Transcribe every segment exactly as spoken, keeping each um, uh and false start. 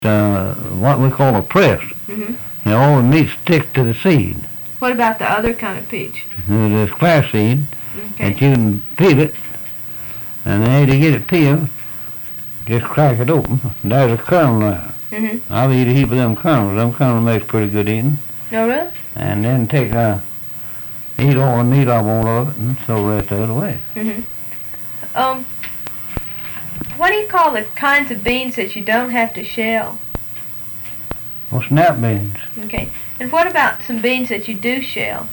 uh, what we call a press. Mm-hmm. You know, all the meat sticks to the seed. What about the other kind of peach? There's class seed Okay. that you can peel it, and then to get it peeled, just crack it open. There's a kernel there. Mm-hmm. I'll eat a heap of them kernels. Them kernels makes pretty good eating. No, really? And then take uh, eat all the meat off all of it, and throw the rest of it away. Mm-hmm. Um, what do you call the kinds of beans that you don't have to shell? Well, snap beans. Okay. And what about some beans that you do shell?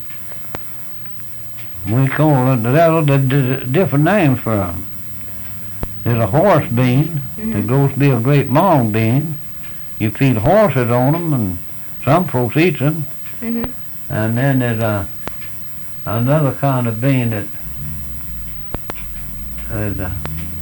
We call it, there are different names for them. There's a horse bean Mm-hmm. that grows to be a great long bean. You feed horses on them, and some folks eat them. Mm-hmm. And then there's a, another kind of bean that is a,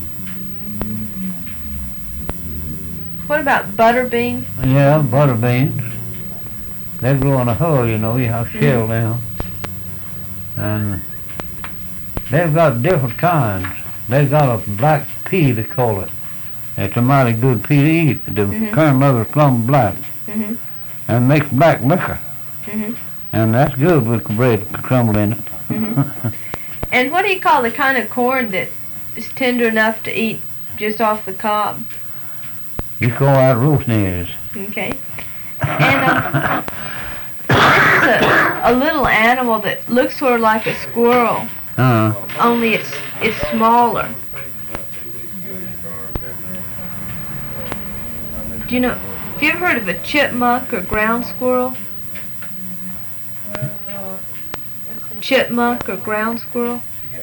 What about butter beans? yeah, butter beans. They grow in a hull, you know, you have to shell them. And they've got different kinds. They've got a black pea, they call it. It's a mighty good pea to eat. The Mhm. kernel of it is plumb black Mm-hmm. and makes black liquor. Mm-hmm. And that's good with bread crumbled in it. Mhm. And what do you call the kind of corn that is tender enough to eat just off the cob? You call that roast ears. Okay. And um, this is a, a little animal that looks sort of like a squirrel, Uh, only it's it's smaller. Do you know? Have you ever heard of a chipmunk or ground squirrel? Chipmunk or ground squirrel?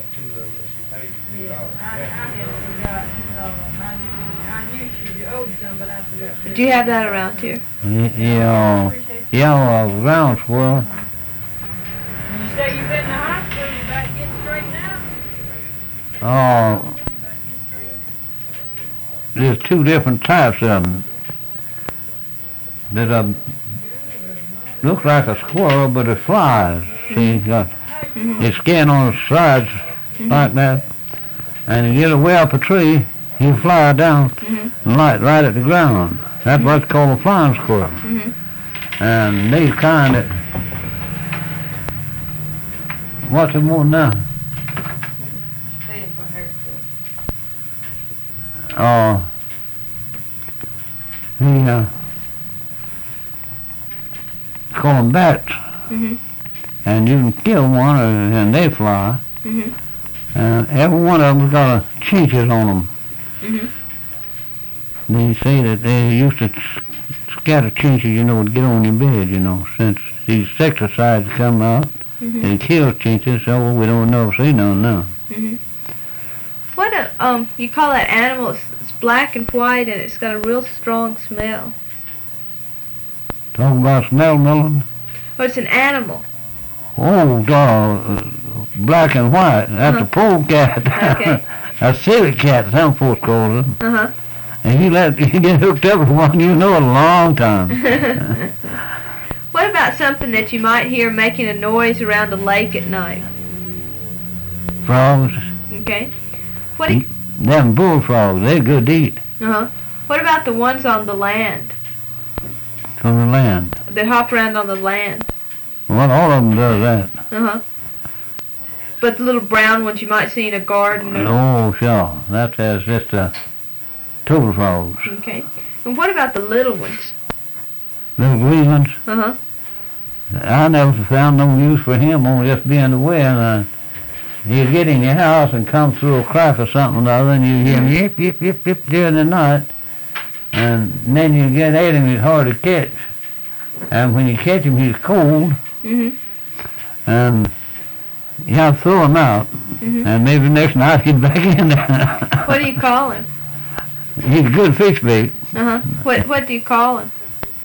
Do you have that around here? y- yeah, yeah, a ground squirrel. You say you've been in the hospital, you about to get straightened out? Oh, there's two different types of them. There's a, looks like a squirrel, but it flies. See, it's got Mm-hmm. its skin on its sides like that. And you get it way up a tree, you fly down Mm-hmm. and light right at the ground. That's what's called a flying squirrel. Mm-hmm. And these kind that, what's it want now? Oh, the, uh, call them bats. Mm-hmm. And you can kill one uh, and they fly. Mm-hmm. And every one of them's got a chinches on them. Mm-hmm. They say that they used to s- scatter chinches, you know, to get on your bed, you know, since these insecticides come out. Mm-hmm. They kill chinches, so we don't never see none now. Mm-hmm. What a, um, you call that animal, it's, it's black and white and it's got a real strong smell. Talking about smell melon? Oh, it's an animal. Oh, uh, black and white. That's Uh-huh. a polecat. Okay. A city cat, some folks call it. Uh-huh. And you let you get hooked up with one, you know it a long time. What about something that you might hear making a noise around a lake at night? Frogs, Okay. What do you, them bullfrogs, they're good to eat uh-huh. What about the ones on the land, from the land. that hop around on the land? Well, all of them does that. Uh-huh. But the little brown ones you might see in a garden. Or, Oh, sure. That's that's just uh, total frogs. okay. And what about the little ones? Little green ones, Uh-huh. I never found no use for him, only just being the way. And uh, you get in your house and come through a crack or something or other, and you hear him yip, yip, yip, yip during the night. And then you get at him, he's hard to catch. And when you catch him, he's cold, Mm-hmm. and you have to throw him out. Mm-hmm. And maybe next night he's back in there. What do you call him? He's a good fish bait. Uh-huh. What, what do you call him?